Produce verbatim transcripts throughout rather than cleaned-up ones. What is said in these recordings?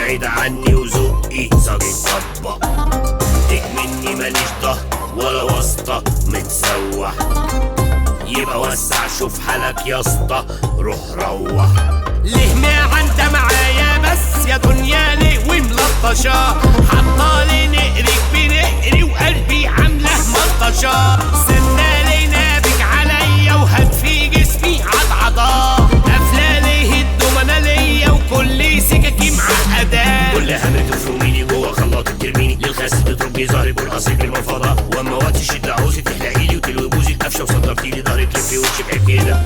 بعيد عني وذوقي صاجي طبق. مني ماليش ضهر ولا واسطة متسوح، يبقى وسع شوف حالك يا اسطى روح روح. ليه ما انت معايا بس يا دنيا ليه وملطشة، حطالي نقريك بنقري وقلبي عامله ملطشة. سنالي نابك عليا وهات في جسمي عضعضة، قافلة ليه الدومنة ليا وكل سكاكي معقدة. كل همك تفرميني جوه خلاط ترميني للخاس تتركي ظهري بالقصير بالمفاضة. واما وقت الشدة عاوزي تحلقيلي وتلوي بوزي قفشة وصدرتيلي ظهري تلفي وشي بعيب كده.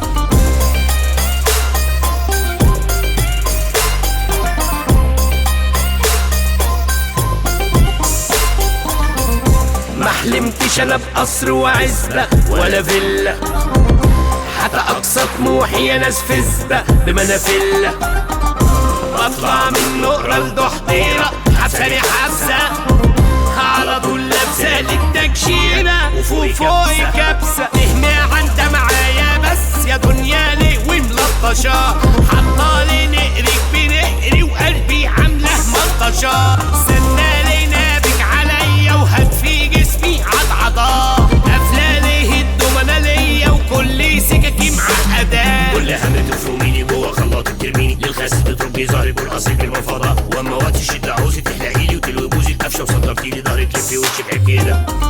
محلمتش انا بقصر وعزبة ولا فيلا، حتى اقصى طموحي يا ناس فزبة بمنافلة. بطلع من نقرة لضحضيرة حبساني حبسة، على طول لابسة للتكشيرة وفوق فوقي كبسة. ليه ما انت معايا بس يا دنيا ليه وملطشة، حطالي نقريك بنقري وقلبي عامله ملطشة. سنالي نابك عليا وهات في جسمي عضعضة، قافلة ليه الدومنة ليا وكل سكاكي معقدة. كل همك تفرميني جوه خلاط ترميني للخاس تتركي ظهري بالقصير بالمفاضة. واما وقت الشدة عاوزي تحلقيلي وتلوي بوزي قفشة وصدرتيلي ظهري تلفي وشي بعيب كده.